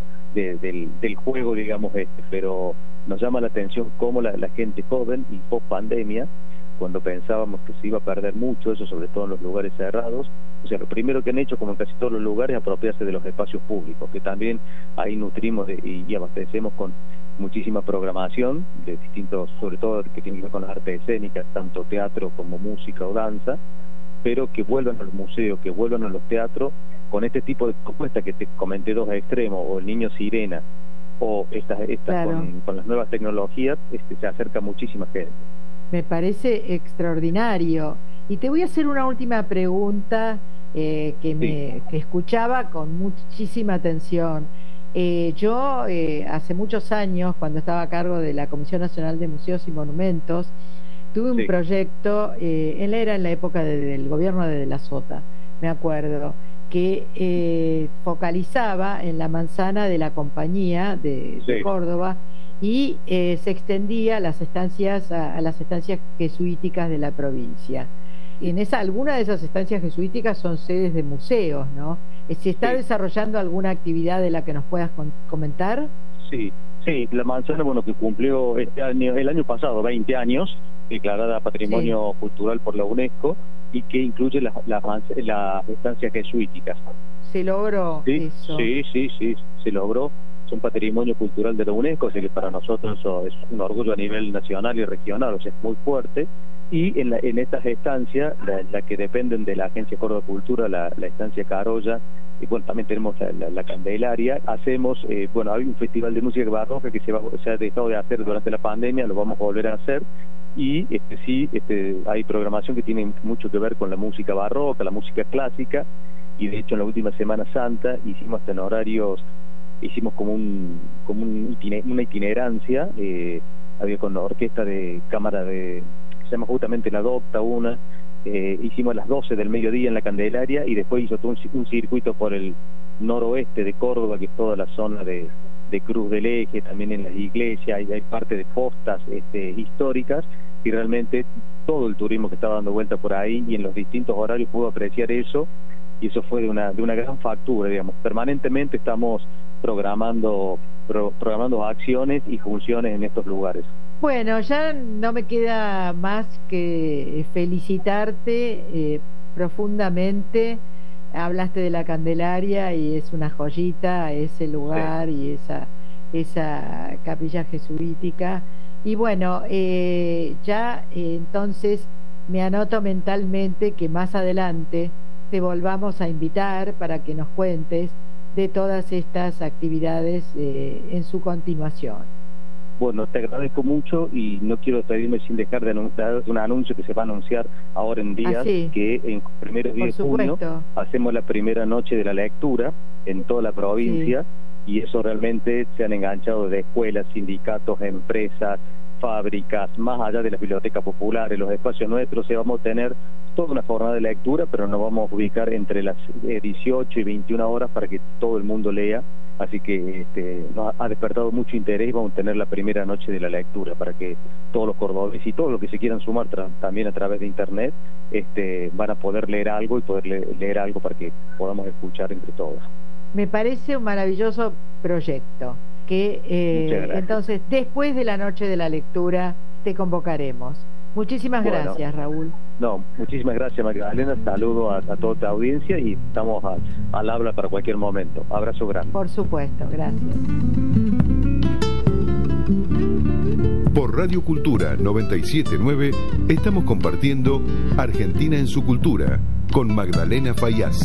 del juego, digamos, pero nos llama la atención cómo la gente joven y post pandemia, cuando pensábamos que se iba a perder mucho eso, sobre todo en los lugares cerrados, o sea, lo primero que han hecho, como en casi todos los lugares, es apropiarse de los espacios públicos, que también ahí nutrimos y abastecemos con muchísima programación de distintos, sobre todo que tiene que ver con las artes escénicas, tanto teatro como música o danza, pero que vuelvan a los museos, que vuelvan a los teatros con este tipo de propuestas que te comenté, dos extremos, o el Niño Sirena, o estas claro, con las nuevas tecnologías, se acerca muchísima gente. Me parece extraordinario. Y te voy a hacer una última pregunta que escuchaba con muchísima atención. Yo hace muchos años, cuando estaba a cargo de la Comisión Nacional de Museos y Monumentos, tuve un proyecto, era en la época del gobierno de De la Sota, me acuerdo, que focalizaba en la manzana de la Compañía de Córdoba, y se extendía a las estancias jesuíticas de la provincia. Algunas de esas estancias jesuíticas son sedes de museos, ¿no? ¿Se está desarrollando alguna actividad de la que nos puedas comentar? Sí, la manzana, bueno, que cumplió el año pasado 20 años, declarada Patrimonio Cultural por la UNESCO, y que incluye las estancias jesuíticas. ¿Se logró eso? Sí, se logró. Son patrimonio cultural de la UNESCO, así que para nosotros eso es un orgullo a nivel nacional y regional, o sea, es muy fuerte. Y en estas estancias, la que dependen de la Agencia Córdoba Cultura, la estancia Carolla, y bueno, también tenemos la Candelaria, hacemos, hay un festival de música barroca que se ha dejado de hacer durante la pandemia, lo vamos a volver a hacer, y hay programación que tiene mucho que ver con la música barroca, la música clásica, y de hecho en la última Semana Santa hicimos hasta en horarios, hicimos como una itinerancia, había con la orquesta de cámara que se llama justamente la Docta, hicimos a las 12 del mediodía en la Candelaria, y después hizo todo un circuito por el noroeste de Córdoba, que es toda la zona de Cruz del Eje, también en las iglesias, hay parte de postas históricas, y realmente todo el turismo que estaba dando vuelta por ahí y en los distintos horarios pudo apreciar eso, y eso fue de una gran factura, digamos. Permanentemente estamos programando acciones y funciones en estos lugares. Bueno, ya no me queda más que felicitarte profundamente. Hablaste de la Candelaria y es una joyita ese lugar, sí, y esa capilla jesuítica. Y bueno, entonces me anoto mentalmente que más adelante te volvamos a invitar para que nos cuentes de todas estas actividades en su continuación. Bueno, te agradezco mucho y no quiero despedirme sin dejar de dar un anuncio que se va a anunciar ahora en días, que en primeros días de junio hacemos la primera noche de la lectura en toda la provincia, sí, y eso realmente se han enganchado de escuelas, sindicatos, empresas, fábricas, más allá de las bibliotecas populares, los espacios nuestros. Vamos a tener toda una jornada de lectura, pero nos vamos a ubicar entre las 18 y 21 horas para que todo el mundo lea. Así que nos ha despertado mucho interés y vamos a tener la primera noche de la lectura para que todos los cordobeses y todos los que se quieran sumar también a través de internet van a poder leer algo y poder leer algo para que podamos escuchar entre todos. Me parece un maravilloso proyecto que entonces después de la noche de la lectura te convocaremos. Muchísimas gracias, Raúl. No, muchísimas gracias, Magdalena. Saludo a toda tu audiencia y estamos al habla para cualquier momento. Abrazo grande. Por supuesto, gracias. Por Radio Cultura 97.9 estamos compartiendo Argentina en su cultura con Magdalena Fayaz.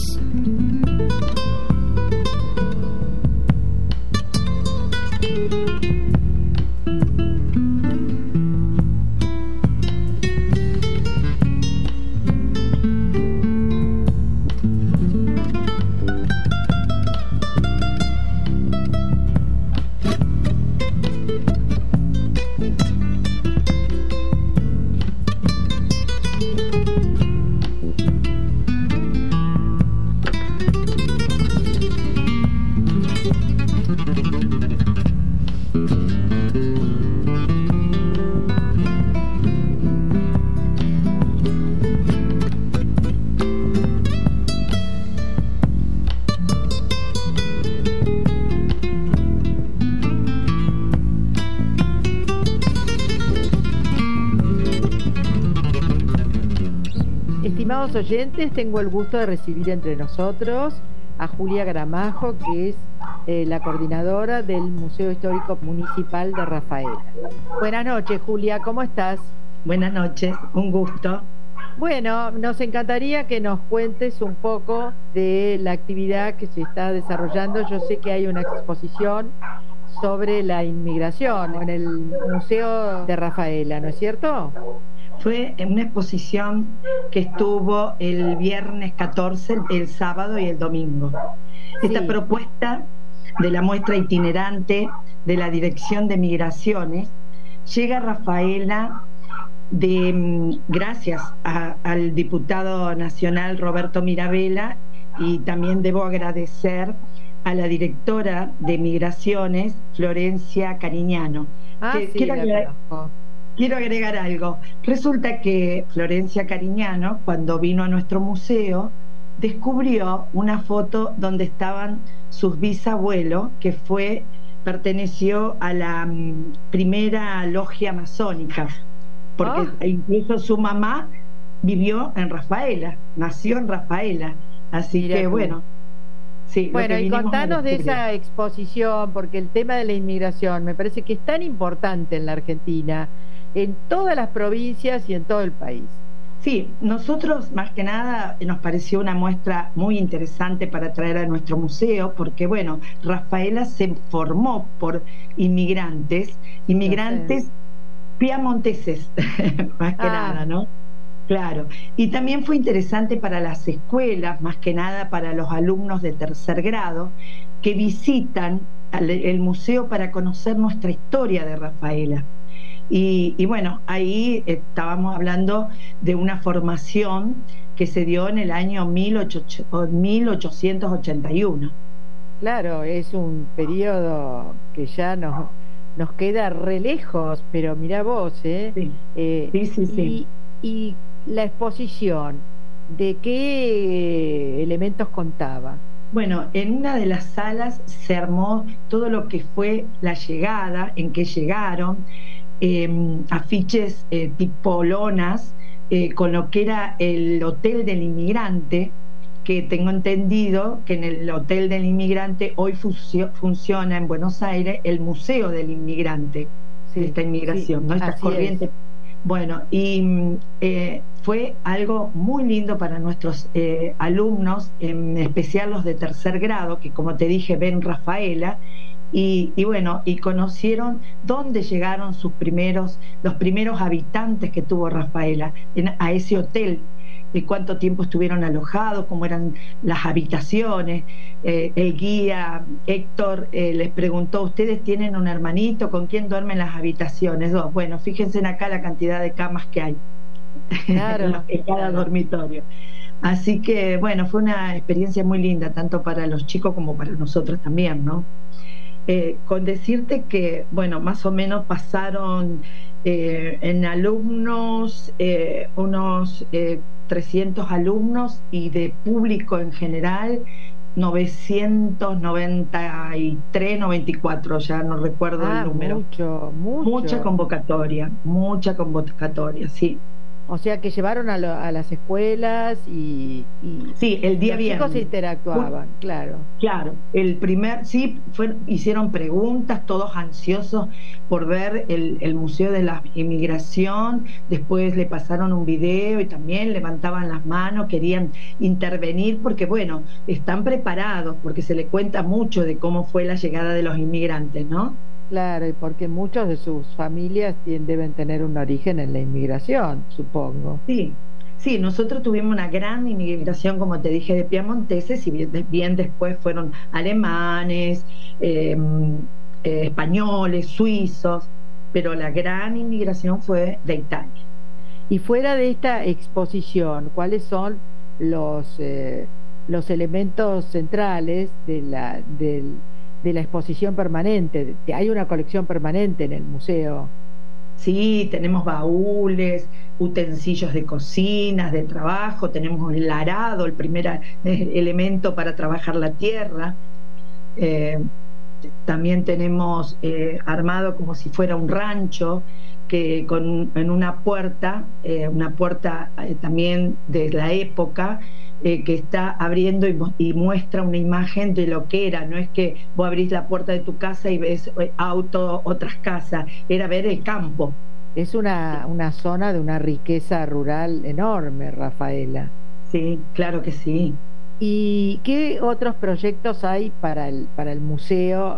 Estimados oyentes, tengo el gusto de recibir entre nosotros a Julia Gramajo, que es la coordinadora del Museo Histórico Municipal de Rafaela. Buenas noches, Julia, ¿cómo estás? Buenas noches, un gusto. Bueno, nos encantaría que nos cuentes un poco de la actividad que se está desarrollando. Yo sé que hay una exposición sobre la inmigración en el Museo de Rafaela, ¿no es cierto? Fue una exposición que estuvo el viernes 14, el sábado y el domingo. Esta propuesta de la muestra itinerante de la Dirección de Migraciones llega a Rafaela gracias al diputado nacional Roberto Mirabella, y también debo agradecer a la directora de Migraciones, Florencia Cariñano. Quiero agregar algo. Resulta que Florencia Cariñano, cuando vino a nuestro museo, descubrió una foto donde estaban sus bisabuelos, que perteneció a la primera logia masónica, porque incluso su mamá vivió en Rafaela, nació en Rafaela. Así que bueno. Sí, bueno, y contanos de esa exposición, porque el tema de la inmigración me parece que es tan importante en la Argentina, en todas las provincias y en todo el país. Sí, nosotros más que nada nos pareció una muestra muy interesante para traer a nuestro museo, porque bueno, Rafaela se formó por inmigrantes piamonteses, más que nada, ¿no? Claro, y también fue interesante para las escuelas, más que nada para los alumnos de tercer grado, que visitan el museo para conocer nuestra historia de Rafaela. Y bueno, ahí estábamos hablando de una formación que se dio en el año 1881. Claro, es un periodo que ya nos queda re lejos, pero mirá vos, Sí. Sí. Y la exposición, ¿de qué elementos contaba? Bueno, en una de las salas se armó todo lo que fue la llegada, en qué llegaron, afiches tipo lonas, con lo que era el Hotel del Inmigrante, que tengo entendido que en el Hotel del Inmigrante hoy funciona en Buenos Aires el Museo del Inmigrante, de esta inmigración, ¿no? Estas corrientes. Bueno, y fue algo muy lindo para nuestros alumnos, en especial los de tercer grado, que como te dije ven Rafaela, y bueno, y conocieron dónde llegaron los primeros habitantes que tuvo Rafaela a ese hotel, de cuánto tiempo estuvieron alojados, cómo eran las habitaciones. El guía Héctor les preguntó: ¿ustedes tienen un hermanito? ¿Con quién duermen las habitaciones? Dos. Bueno, fíjense en acá la cantidad de camas que hay, claro, en cada dormitorio. Así que bueno, fue una experiencia muy linda, tanto para los chicos como para nosotros también, ¿no? Con decirte que, bueno, más o menos pasaron en alumnos unos 300 alumnos, y de público en general 993, 94, ya no recuerdo el número. Mucha convocatoria, sí. O sea que llevaron a las escuelas y sí, el día viernes. Los chicos interactuaban, claro. Claro, hicieron preguntas, todos ansiosos por ver el Museo de la Inmigración. Después le pasaron un video y también levantaban las manos, querían intervenir, porque bueno, están preparados, porque se le cuenta mucho de cómo fue la llegada de los inmigrantes, ¿no? Claro, y porque muchos de sus familias deben tener un origen en la inmigración, supongo. Sí, nosotros tuvimos una gran inmigración, como te dije, de piamonteses, y bien después fueron alemanes, españoles, suizos, pero la gran inmigración fue de Italia. Y fuera de esta exposición, ¿cuáles son los elementos centrales de la exposición permanente? ¿Hay una colección permanente en el museo? Sí, tenemos baúles, utensilios de cocinas, de trabajo, tenemos el arado, el primer elemento para trabajar la tierra. También tenemos armado como si fuera un rancho, que en una puerta también de la época, que está abriendo y muestra una imagen de lo que era. No es que vos abrís la puerta de tu casa y ves otras casas, era ver el campo. Es una zona de una riqueza rural enorme, Rafaela. Sí, claro que sí. ¿Y qué otros proyectos hay para el museo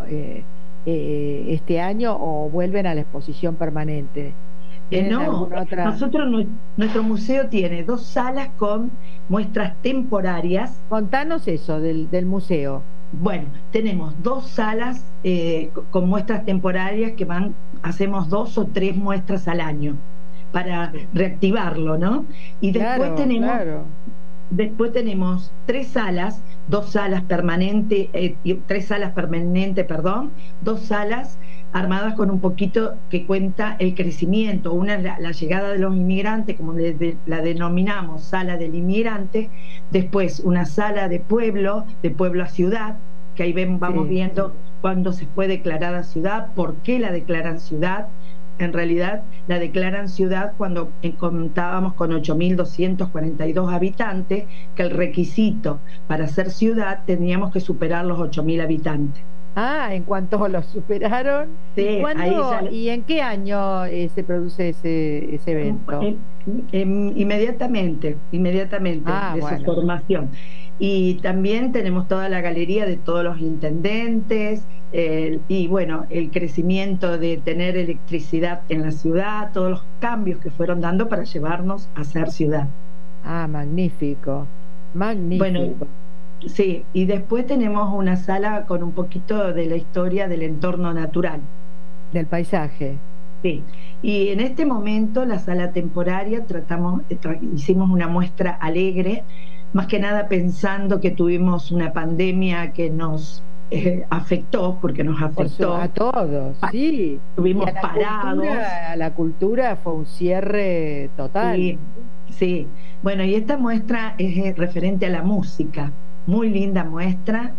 este año, o vuelven a la exposición permanente? No, nuestro museo tiene 2 salas con muestras temporarias. Contanos eso del museo. Bueno, tenemos 2 salas con muestras temporarias que hacemos 2 o 3 muestras al año para reactivarlo, ¿no? Y después después tenemos 3 salas, 2 salas permanentes, 3 salas permanentes, 2 salas armadas con un poquito que cuenta el crecimiento. Una es la llegada de los inmigrantes, como la denominamos, sala del inmigrante. Después una sala de pueblo a ciudad, que ahí vamos viendo cuándo se fue declarada ciudad, por qué la declaran ciudad. En realidad la declaran ciudad cuando contábamos con 8.242 habitantes, que el requisito para ser ciudad teníamos que superar los 8.000 habitantes. En cuanto los superaron. Sí, ¿Y en qué año se produce ese evento? Inmediatamente de su formación. Y también tenemos toda la galería de todos los intendentes, y bueno, el crecimiento de tener electricidad en la ciudad, todos los cambios que fueron dando para llevarnos a ser ciudad. Magnífico. Bueno, sí, y después tenemos una sala con un poquito de la historia del entorno natural. Del paisaje. Sí, y en este momento la sala temporaria hicimos una muestra alegre, más que nada pensando que tuvimos una pandemia que nos afectó, porque nos afectó a todos, sí. Estuvimos parados. La cultura fue un cierre total. Sí. Bueno, y esta muestra es referente a la música, muy linda muestra,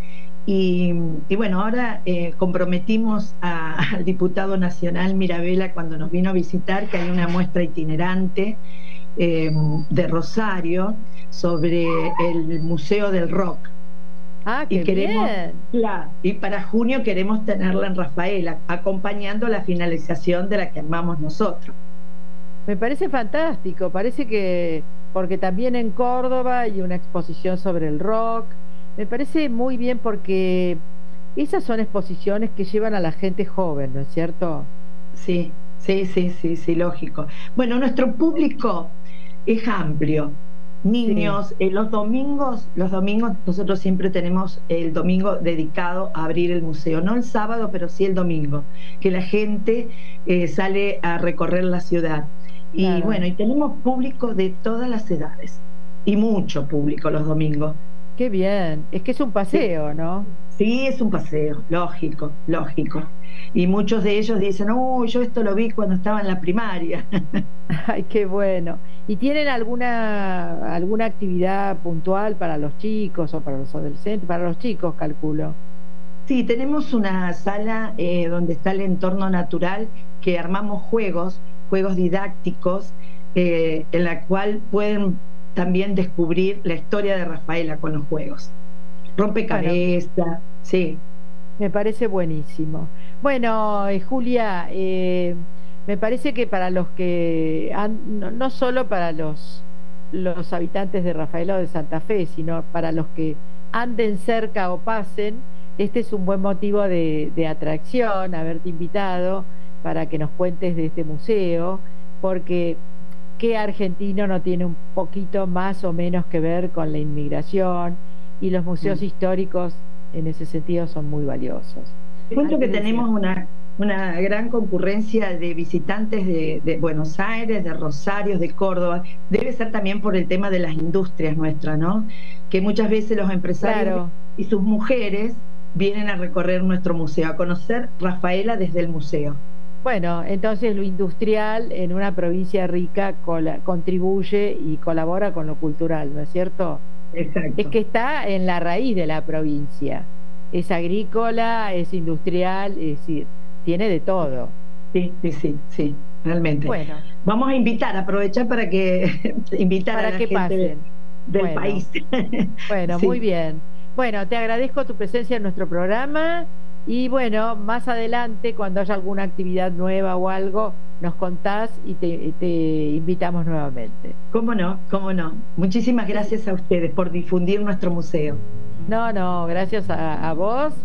Y bueno, ahora comprometimos al diputado nacional Mirabella cuando nos vino a visitar, que hay una muestra itinerante de Rosario sobre el Museo del Rock. Ah, qué bien. Claro, y para junio queremos tenerla en Rafaela, acompañando la finalización de la que armamos nosotros. Me parece fantástico, porque también en Córdoba hay una exposición sobre el rock. Me parece muy bien porque esas son exposiciones que llevan a la gente joven, ¿no es cierto? Sí, lógico. Bueno, nuestro público es amplio. Niños, sí. Los domingos nosotros siempre tenemos el domingo dedicado a abrir el museo, no el sábado, pero sí el domingo, que la gente sale a recorrer la ciudad. Claro. Y bueno, y tenemos público de todas las edades, y mucho público los domingos. Qué bien, es que es un paseo, sí. ¿no? Sí, es un paseo, lógico. Y muchos de ellos dicen, yo esto lo vi cuando estaba en la primaria. Ay, qué bueno. ¿Y tienen alguna actividad puntual para los chicos o para los adolescentes? Para los chicos, calculo. Sí, tenemos una sala donde está el entorno natural, que armamos juegos didácticos, en la cual pueden también descubrir la historia de Rafaela con los juegos. Rompecabezas, bueno, sí. Me parece buenísimo. Bueno, Julia, me parece que para los que no solo para los habitantes de Rafaela o de Santa Fe, sino para los que anden cerca o pasen, este es un buen motivo de atracción, haberte invitado para que nos cuentes de este museo, porque ¿qué argentino no tiene un poquito más o menos que ver con la inmigración? Y los museos históricos en ese sentido son muy valiosos. Te cuento que tenemos una gran concurrencia de visitantes de Buenos Aires, de Rosario, de Córdoba. Debe ser también por el tema de las industrias nuestras, ¿no? Que muchas veces los empresarios, claro, y sus mujeres vienen a recorrer nuestro museo, a conocer Rafaela desde el museo. Bueno, entonces lo industrial en una provincia rica contribuye y colabora con lo cultural, ¿no es cierto? Exacto. Es que está en la raíz de la provincia. Es agrícola, es industrial, es decir, tiene de todo. Sí, realmente. Bueno, vamos a aprovechar para que invitar para a la que gente pasen del país. Bueno, sí. Muy bien. Bueno, te agradezco tu presencia en nuestro programa. Y bueno, más adelante, cuando haya alguna actividad nueva o algo, nos contás y te invitamos nuevamente. ¿Cómo no? Muchísimas gracias a ustedes por difundir nuestro museo. No, gracias a vos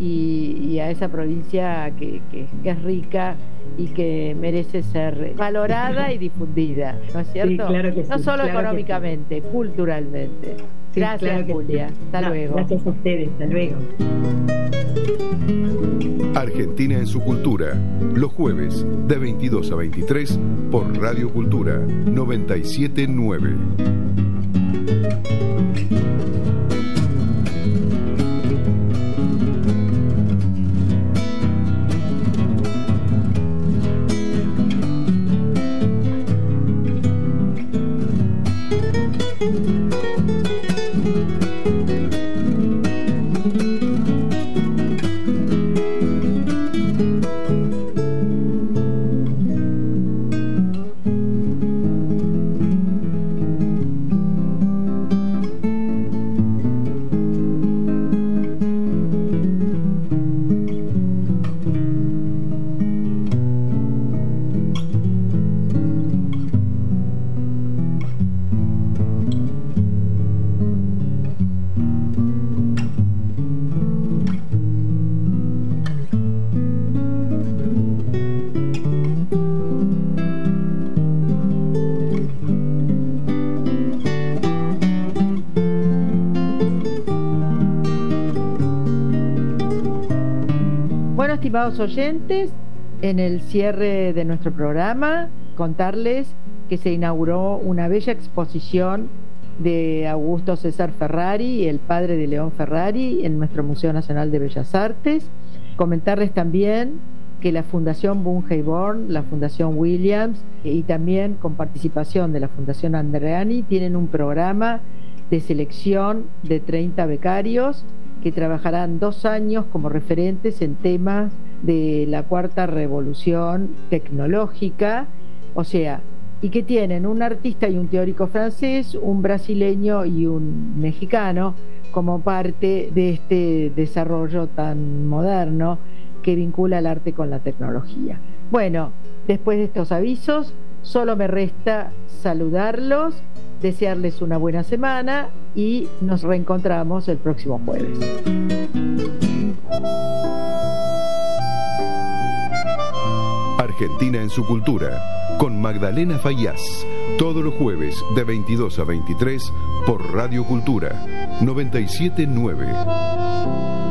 y a esa provincia que es rica y que merece ser valorada y difundida, ¿no es cierto? Sí, claro que sí. No solo claro económicamente, culturalmente. Sí, gracias, claro Julia. Sí. Hasta luego. Gracias a ustedes. Hasta luego. Argentina en su cultura, los jueves de 22 a 23 por Radio Cultura 97.9. Estimados oyentes, en el cierre de nuestro programa, contarles que se inauguró una bella exposición de Augusto César Ferrari, el padre de León Ferrari, en nuestro Museo Nacional de Bellas Artes. Comentarles también que la Fundación Bungay Born, la Fundación Williams y también con participación de la Fundación Andreani tienen un programa de selección de 30 becarios que trabajarán 2 años como referentes en temas de la cuarta revolución tecnológica, o sea, y que tienen un artista y un teórico francés, un brasileño y un mexicano como parte de este desarrollo tan moderno que vincula el arte con la tecnología. Bueno, después de estos avisos, solo me resta saludarlos, desearles una buena semana y nos reencontramos el próximo jueves. Argentina en su cultura, con Magdalena Faíaz, todos los jueves de 22 a 23 por Radio Cultura 97.9.